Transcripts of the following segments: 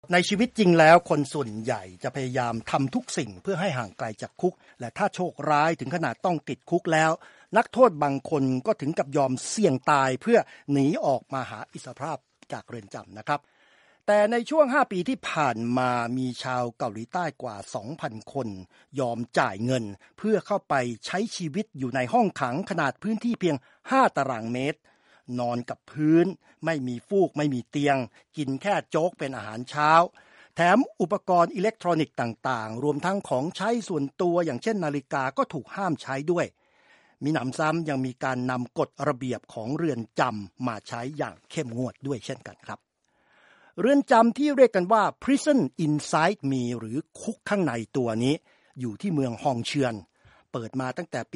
ในชีวิตจริงแล้วคนส่วนใหญ่จะพยายามทำทุกสิ่งเพื่อให้ห่างไกลจากคุกและถ้าโชคร้ายถึงขนาดต้องติดคุกแล้วนักโทษบางคนก็ถึงกับยอมเสี่ยงตายเพื่อหนีออกมาหาอิสรภาพจากเรือนจำนะครับแต่ในช่วง5 ปีที่ผ่านมามีชาวเกาหลีใต้กว่า 2,000 คนยอมจ่ายเงินเพื่อเข้าไปใช้ชีวิตอยู่ในห้องขังขนาดพื้นที่เพียง5 ตารางเมตรนอนกับพื้นไม่มีฟูกไม่มีเตียงกินแค่โจ๊กเป็นอาหารเช้าแถมอุปกรณ์อิเล็กทรอนิกส์ต่างๆรวมทั้งของใช้ส่วนตัวอย่างเช่นนาฬิกาก็ถูกห้ามใช้ด้วยมีหนำซ้ำยังมีการนำกฎระเบียบของเรือนจำมาใช้อย่างเข้มงวดด้วยเช่นกันครับเรือนจำที่เรียกกันว่า Prison Inside Me หรือคุกข้างในตัวนี้อยู่ที่เมืองฮองเชือนเปิดมาตั้งแต่ปี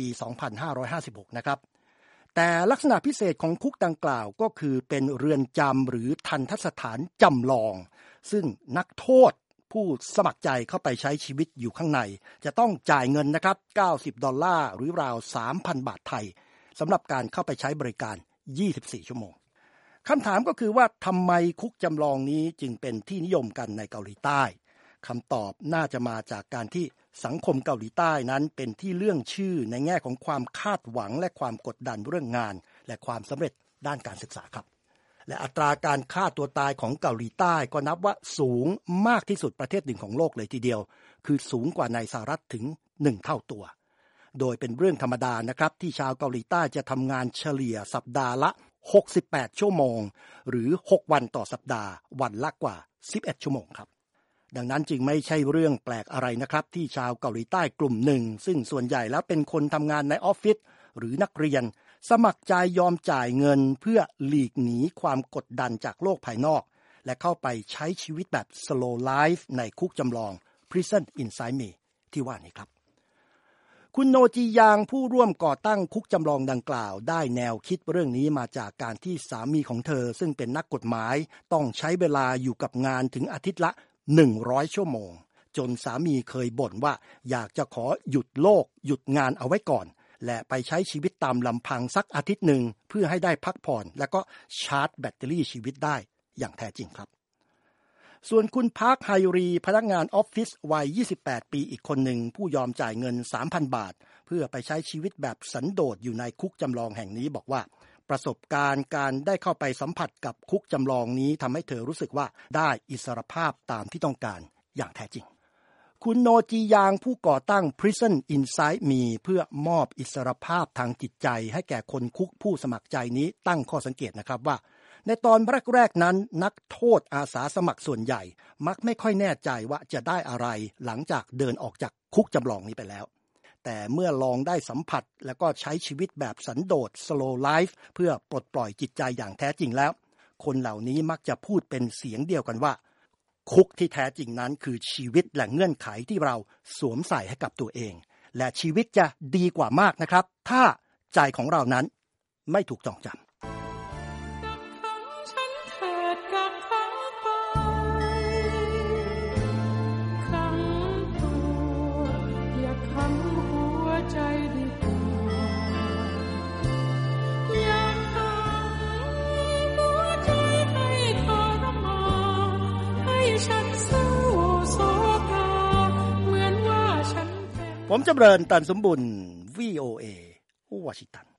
2556 นะครับแต่ลักษณะพิเศษของคุกดังกล่าวก็คือเป็นเรือนจำหรือทัณฑสถานจำลองซึ่งนักโทษผู้สมัครใจเข้าไปใช้ชีวิตอยู่ข้างในจะต้องจ่ายเงินนะครับ$90หรือราว 3,000 บาทไทยสำหรับการเข้าไปใช้บริการ24 ชั่วโมงคำถามก็คือว่าทำไมคุกจำลองนี้จึงเป็นที่นิยมกันในเกาหลีใต้คำตอบน่าจะมาจากการที่สังคมเกาหลีใต้นั้นเป็นที่เรื่องชื่อในแง่ของความคาดหวังและความกดดันเรื่องงานและความสำเร็จด้านการศึกษาครับและอัตราการฆ่าตัวตายของเกาหลีใต้ก็นับว่าสูงมากที่สุดประเทศหนึ่งของโลกเลยทีเดียวคือสูงกว่าในสหรัฐถึง1 เท่าตัวโดยเป็นเรื่องธรรมดานะครับที่ชาวเกาหลีใต้จะทำงานเฉลี่ยสัปดาห์ละ68 ชั่วโมงหรือ6 วันต่อสัปดาห์วันละกว่า11 ชั่วโมงครับดังนั้นจึงไม่ใช่เรื่องแปลกอะไรนะครับที่ชาวเกาหลีใต้กลุ่มหนึ่งซึ่งส่วนใหญ่แล้วเป็นคนทำงานในออฟฟิศหรือนักเรียนสมัครใจยอมจ่ายเงินเพื่อหลีกหนีความกดดันจากโลกภายนอกและเข้าไปใช้ชีวิตแบบ slow life ในคุกจำลอง Prison Inside Me ที่ว่านี้ครับคุณโนจียางผู้ร่วมก่อตั้งคุกจำลองดังกล่าวได้แนวคิดเรื่องนี้มาจากการที่สามีของเธอซึ่งเป็นนักกฎหมายต้องใช้เวลาอยู่กับงานถึงอาทิตย์ละ100 ชั่วโมงจนสามีเคยบ่นว่าอยากจะขอหยุดโลกหยุดงานเอาไว้ก่อนและไปใช้ชีวิตตามลำพังสักอาทิตย์หนึ่งเพื่อให้ได้พักผ่อนและก็ชาร์จแบตเตอรี่ชีวิตได้อย่างแท้จริงครับส่วนคุณพาร์คไฮรีพนักงานออฟฟิศวัย28 ปีอีกคนหนึ่งผู้ยอมจ่ายเงิน 3,000 บาทเพื่อไปใช้ชีวิตแบบสันโดษอยู่ในคุกจำลองแห่งนี้บอกว่าประสบการณ์การได้เข้าไปสัมผัสกับคุกจำลองนี้ทำให้เธอรู้สึกว่าได้อิสรภาพตามที่ต้องการอย่างแท้จริงคุณโนจียางผู้ก่อตั้ง Prison Inside Me เพื่อมอบอิสรภาพทางจิตใจให้แก่คนคุกผู้สมัครใจนี้ตั้งข้อสังเกตนะครับว่าในตอนแรกๆนั้นนักโทษอาสาสมัครส่วนใหญ่มักไม่ค่อยแน่ใจว่าจะได้อะไรหลังจากเดินออกจากคุกจำลองนี้ไปแล้วแต่เมื่อลองได้สัมผัสแล้วก็ใช้ชีวิตแบบสันโดษ slow life เพื่อปลดปล่อยจิตใจอย่างแท้จริงแล้วคนเหล่านี้มักจะพูดเป็นเสียงเดียวกันว่าคุกที่แท้จริงนั้นคือชีวิตและเงื่อนไขที่เราสวมใส่ให้กับตัวเองและชีวิตจะดีกว่ามากนะครับถ้าใจของเรานั้นไม่ถูกจองจำผมจำเริญ ตันสมบุญ VOA วอชิงตัน